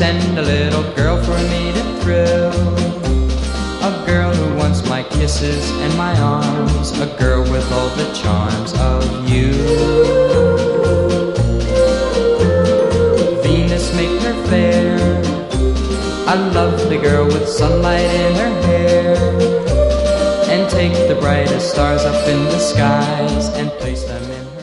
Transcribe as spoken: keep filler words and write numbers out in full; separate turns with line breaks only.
send a little girl for me to thrill. A girl who wants my kisses and my arms, a girl with all the charms of you. Venus, make her fair, a lovely girl with sunlight in her hair, and take the brightest stars up in the skies and place them in